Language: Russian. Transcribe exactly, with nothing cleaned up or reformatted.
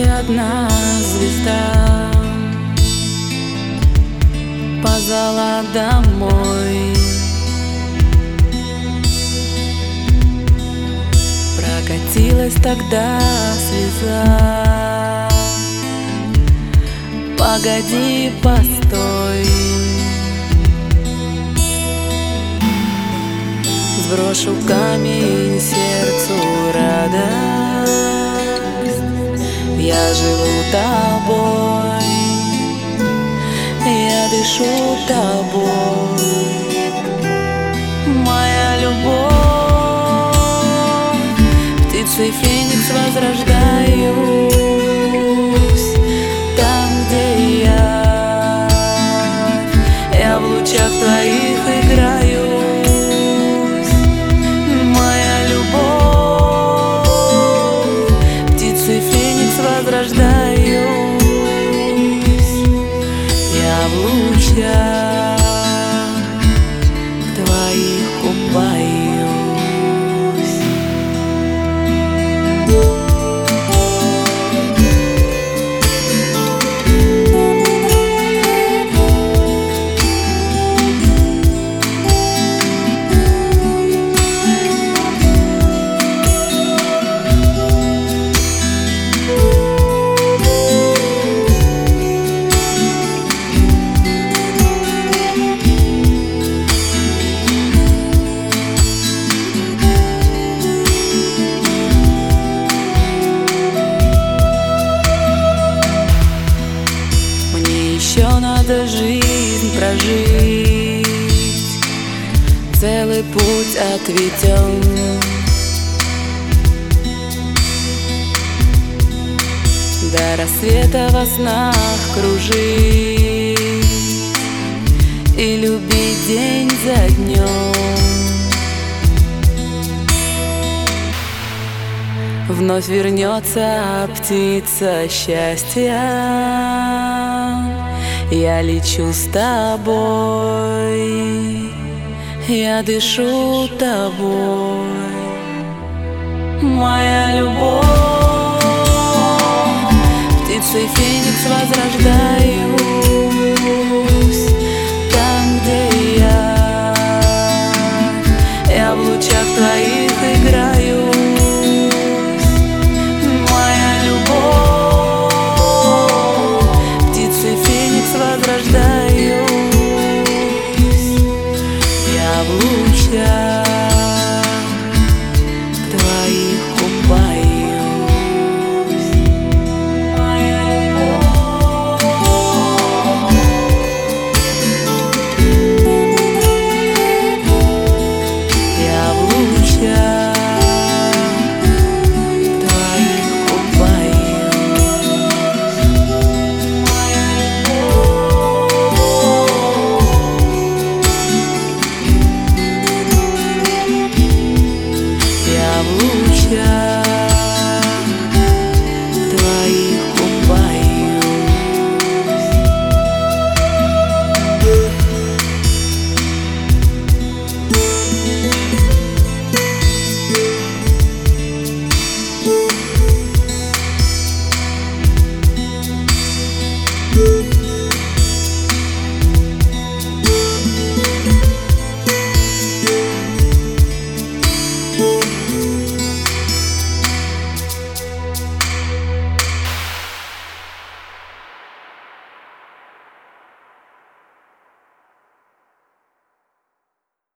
небе одна звезда позвала домой. Прокатилась тогда слеза. Погоди, постой, сброшу камень сердцу радость. Я живу тобой, я дышу тобой, моя любовь. Птицей феникс возрождаюсь там, где я, я в лучах твоих играюсь, моя любовь. Птицей феникс возрождаюсь, я в лучах твоих купаюсь. Еще надо жизнь прожить, целый путь отведен. До рассвета во снах кружить и любить день за днем. Вновь вернется птица счастья, я лечу с тобой, я дышу тобой, моя любовь. Птицей феникс возрождается.